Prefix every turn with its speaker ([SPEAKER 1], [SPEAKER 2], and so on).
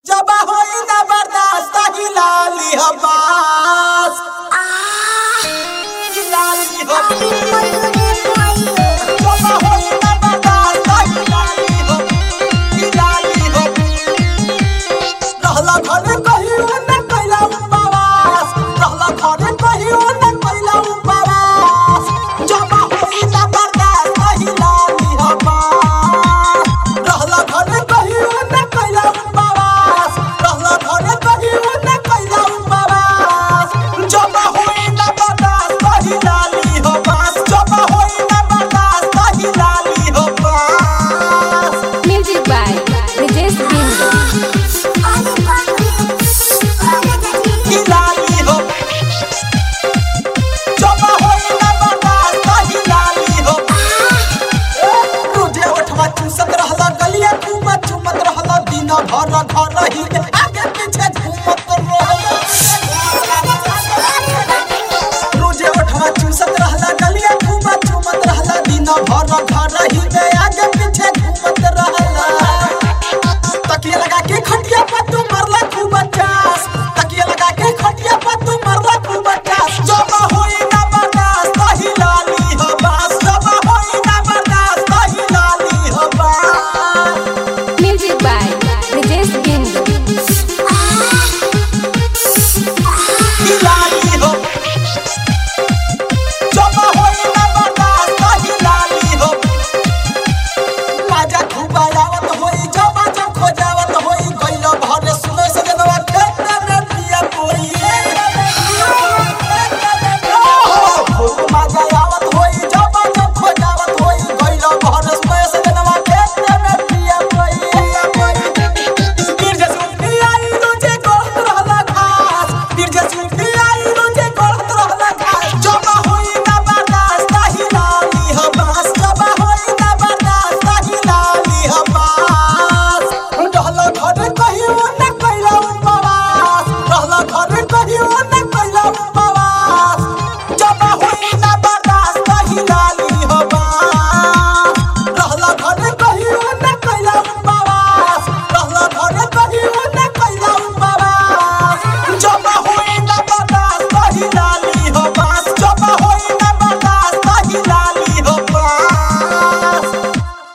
[SPEAKER 1] जब होई ना बर्दाश्त हिला ली हो बास हिला ली हो जब होई ना बर्दाश्त हिला ली हो रहला घरे कहियो न कइला उपवास रहला घरे कहियो न कइला उपवास जब होई ना बर्दाश्त हिला ली हो बास रहला घरे कहियो न कइला उपवास रहला घरे कहियो न कइला उपवास जब होई ना बर्दाश्त हिला ली हो बास जब होई ना बर्दाश्त हिला ली हो बास
[SPEAKER 2] Music by Rajesh Bindu.
[SPEAKER 1] हिला ली हो जब होई ना बर्दाश्त हिला ली हो तुझे उठवा चूसत रहला गलिया खूब चुमत रहला दिन भर घर ही आगे पीछे घूमत